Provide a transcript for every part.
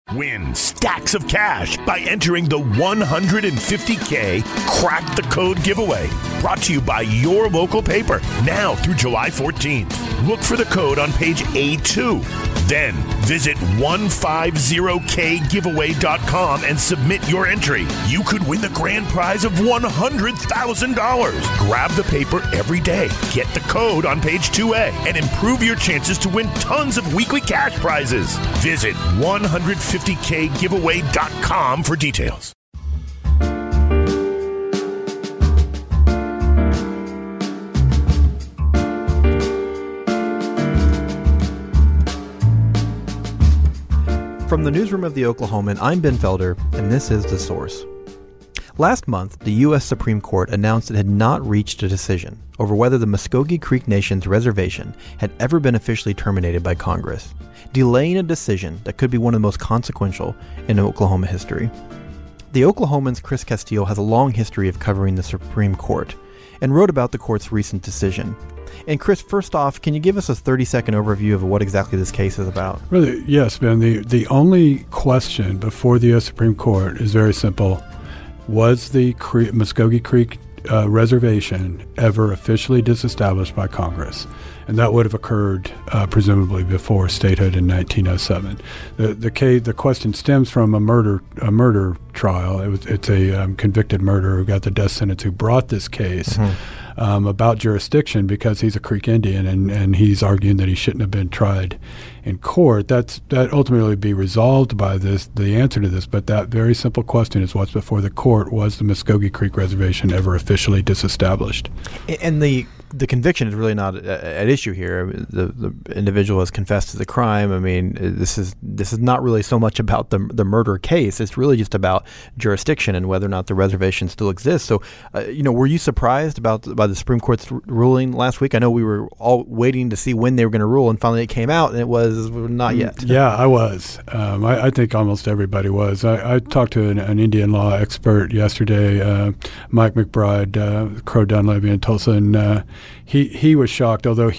Win stacks of cash by entering the 150K Crack the Code giveaway. Brought to you by your local paper, now through July 14th. Look for the code on page A2. Then visit 150kgiveaway.com and submit your entry. You could win the grand prize of $100,000. Grab the paper every day, get the code on page 2A, and improve your chances to win tons of weekly cash prizes. Visit 150kgiveaway.com for details. From the newsroom of The Oklahoman, I'm Ben Felder, and this is The Source. Last month, the U.S. Supreme Court announced it had not reached a decision over whether the Muskogee Creek Nation's reservation had ever been officially terminated by Congress, delaying a decision that could be one of the most consequential in Oklahoma history. The Oklahoman's Chris Castillo has a long history of covering the Supreme Court and wrote about the court's recent decision. And Chris, first off, can you give us a 30-second overview of what exactly this case is about? Really, yes, Ben. The only question before the U.S. Supreme Court is very simple. Was the Muskogee Creek reservation ever officially disestablished by Congress? And that would have occurred presumably before statehood in 1907. The question stems from a murder trial. It's a convicted murderer who got the death sentence who brought this case. About jurisdiction because he's a Creek Indian and he's arguing that he shouldn't have been tried in court. That ultimately be resolved by the answer to this, but that very simple question is what's before the court. Was the Muskogee Creek Reservation ever officially disestablished? And the conviction is really not at issue here. The individual has confessed to the crime. I mean, this is not really so much about the murder case. It's really just about jurisdiction and whether or not the reservation still exists. So, were you surprised by the Supreme Court's ruling last week? I know we were all waiting to see when they were going to rule, and finally it came out, and it was not yet. Yeah, I was. I think almost everybody was. I talked to an Indian law expert yesterday, Mike McBride, Crow Dunleavy in Tulsa, and he was shocked, although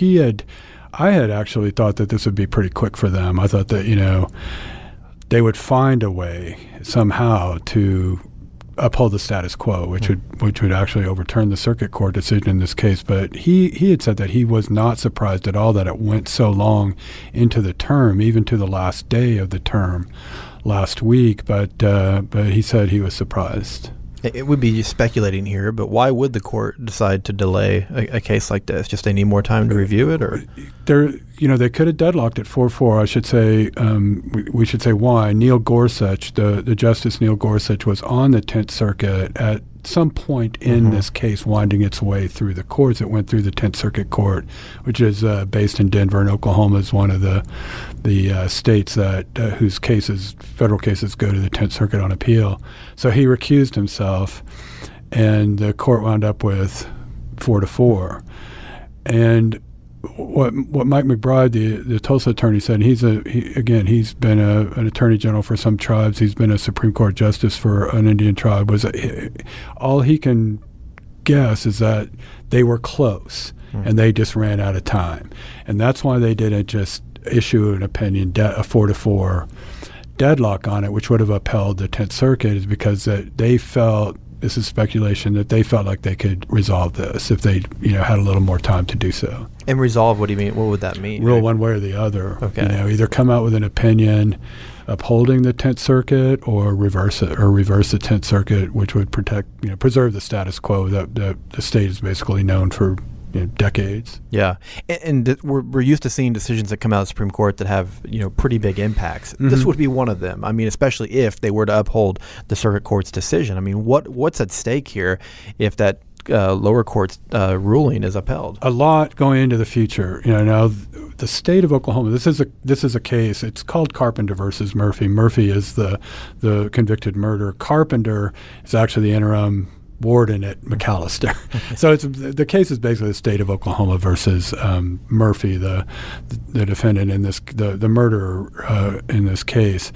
I had actually thought that this would be pretty quick for them. I thought that, they would find a way somehow to uphold the status quo, which would actually overturn the circuit court decision in this case. But he had said that he was not surprised at all that it went so long into the term, even to the last day of the term last week. But he said he was surprised. It would be speculating here, but why would the court decide to delay a case like this? Just they need more time to review it, or they could have deadlocked at 4-4. I should say we should say why. Neil Gorsuch, the Justice Neil Gorsuch, was on the 10th Circuit at some point in this case, winding its way through the courts. It went through the 10th Circuit Court, which is based in Denver, and Oklahoma is one of the states that whose federal cases go to the 10th Circuit on appeal. So he recused himself, and the court wound up with 4-4. And what Mike McBride, the Tulsa attorney, said, he's been an attorney general for some tribes. He's been a Supreme Court justice for an Indian tribe. All he can guess is that they were close and they just ran out of time, and that's why they didn't just issue an opinion, a 4-4 deadlock on it, which would have upheld the 10th Circuit, is because they felt. This is speculation that they felt like they could resolve this if they, had a little more time to do so. And resolve, what do you mean? What would that mean? Rule one way or the other. Okay. Either come out with an opinion upholding the 10th Circuit or reverse it, or reverse the 10th Circuit, which would preserve the status quo that the state is basically known for decades. Yeah, and we're used to seeing decisions that come out of the Supreme Court that have pretty big impacts. This would be one of them. I mean, especially if they were to uphold the circuit court's decision. I mean, what's at stake here if that lower court's ruling is upheld? A lot going into the future. Now the state of Oklahoma. This is a case. It's called Carpenter versus Murphy. Murphy is the convicted murderer. Carpenter is actually the interim warden at McAllister. So the case is basically the state of Oklahoma versus Murphy, the defendant in this, the murderer in this case.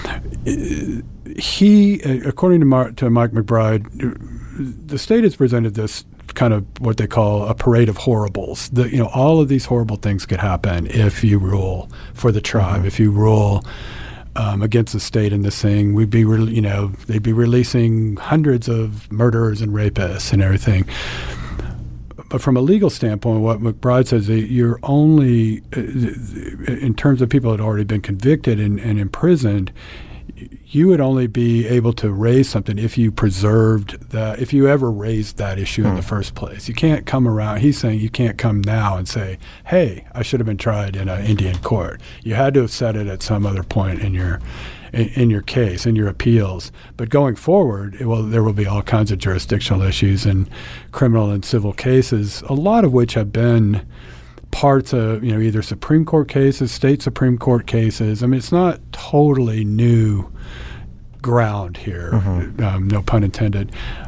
He, according to Mike McBride, the state has presented this kind of what they call a parade of horribles. All of these horrible things could happen if you rule for the tribe, if you rule against the state in this thing. They'd be releasing hundreds of murderers and rapists and everything. But from a legal standpoint, what McBride says, you're only, in terms of people that had already been convicted and imprisoned, you would only be able to raise something if you preserved that, if you ever raised that issue in the first place. You can't come around. He's saying you can't come now and say, hey, I should have been tried in an Indian court. You had to have said it at some other point in your case, in your appeals. But going forward, there will be all kinds of jurisdictional issues in criminal and civil cases, a lot of which have been parts of, either Supreme Court cases, state Supreme Court cases. I mean, it's not totally new ground here, no pun intended.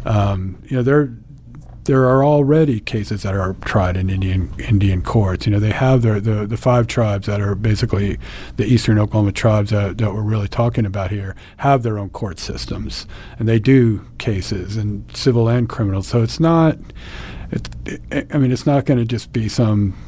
There are already cases that are tried in Indian courts. They have the 5 tribes that are basically the Eastern Oklahoma tribes that we're really talking about here, have their own court systems, and they do cases, and civil and criminal. So it's not going to just be some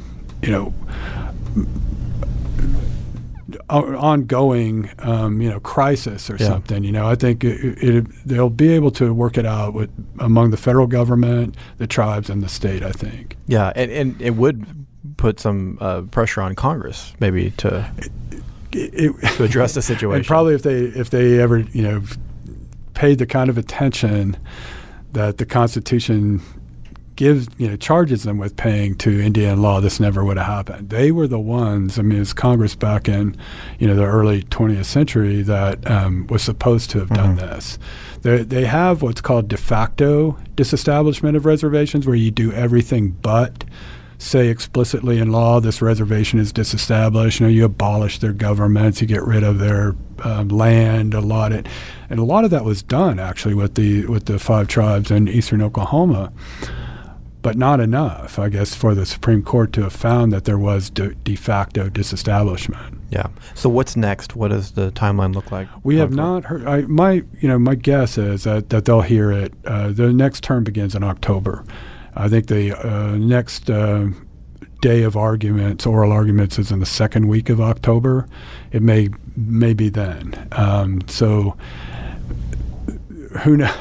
ongoing, crisis or something. I think they'll be able to work it out among the federal government, the tribes, and the state, I think. Yeah, and it would put some pressure on Congress, maybe to address the situation. And probably if they ever paid the kind of attention that the Constitution charges them with paying to Indian law, this never would have happened. They were the ones, it's Congress back in, the early 20th century that was supposed to have done this. They have what's called de facto disestablishment of reservations, where you do everything but say explicitly in law this reservation is disestablished. You abolish their governments, you get rid of their land, allot it. And a lot of that was done, actually, with the 5 tribes in Eastern Oklahoma. But not enough, I guess, for the Supreme Court to have found that there was de facto disestablishment. Yeah. So what's next? What does the timeline look like? We have not heard. My guess is that they'll hear it. The next term begins in October. I think the next day of arguments, oral arguments, is in the second week of October. It may be then. So. Who knows?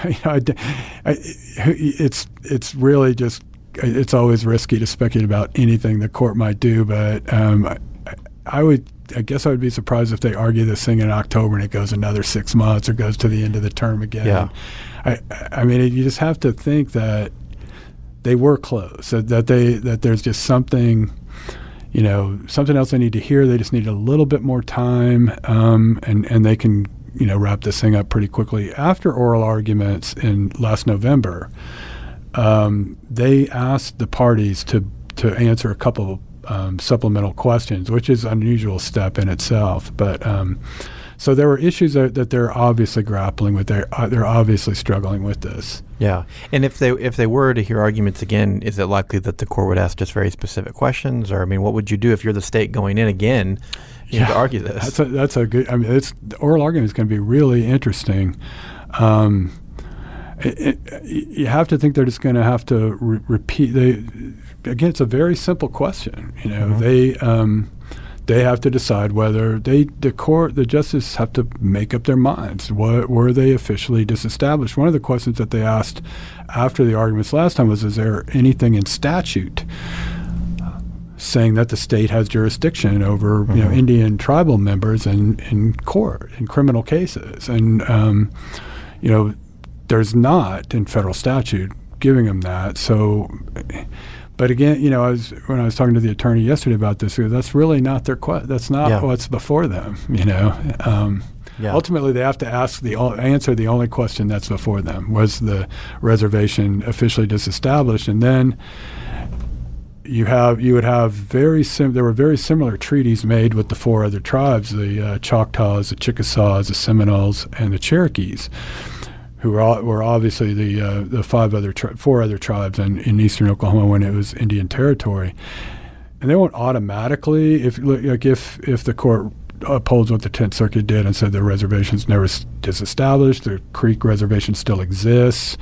It's really just, it's always risky to speculate about anything the court might do, but I guess I would be surprised if they argue this thing in October and it goes another 6 months or goes to the end of the term again. Yeah. You just have to think that they were close, that there's just something, something else they need to hear. They just need a little bit more time, and they can wrap this thing up pretty quickly. After oral arguments in last November, they asked the parties to answer a couple of supplemental questions, which is an unusual step in itself. But so there were issues that they're obviously grappling with. They're obviously struggling with this. Yeah, and if they were to hear arguments again, is it likely that the court would ask just very specific questions? Or what would you do if you're the state going in again? To argue this. That's a good. The oral argument is going to be really interesting. You have to think they're just going to have to repeat. Again, it's a very simple question. They have to decide whether the justices have to make up their minds. Were they officially disestablished? One of the questions that they asked after the arguments last time was, is there anything in statute saying that the state has jurisdiction over Indian tribal members in court in criminal cases? And there's not in federal statute giving them that. So, but again, when I was talking to the attorney yesterday about this, that's really not their that's not what's before them. Ultimately, they have to answer the only question that's before them: was the reservation officially disestablished? And then you would have there were very similar treaties made with the 4 other tribes: the Choctaws, the Chickasaws, the Seminoles, and the Cherokees, who were obviously the 4 other tribes in Eastern Oklahoma when it was Indian territory. And they won't automatically, if the court upholds what the 10th Circuit did and said the reservation's never disestablished, the Creek Reservation still exists,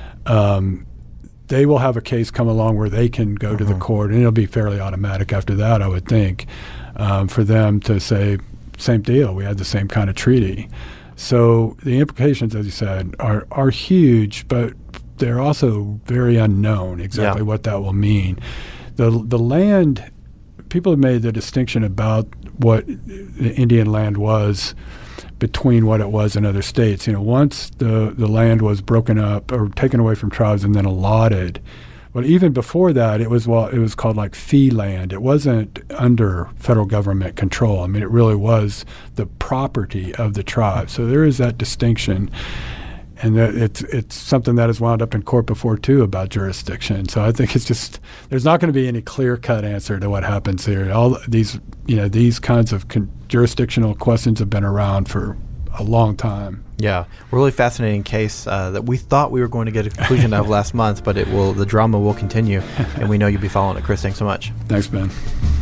they will have a case come along where they can go to the court, and it'll be fairly automatic after that, I would think, for them to say, same deal. We had the same kind of treaty. So the implications, as you said, are huge, but they're also very unknown exactly what that will mean. The land, people have made the distinction about what the Indian land was between what it was in other states. Once the land was broken up or taken away from tribes and then allotted, but even before that, it was called like fee land. It wasn't under federal government control. I mean, it really was the property of the tribe. So there is that distinction, and it's something that has wound up in court before too about jurisdiction. So I think it's just there's not going to be any clear-cut answer to what happens here. All these kinds of jurisdictional questions have been around for a long time. Yeah, really fascinating case that we thought we were going to get a conclusion of last month, but the drama will continue, and we know you'll be following it. Chris, thanks so much. Thanks, Ben.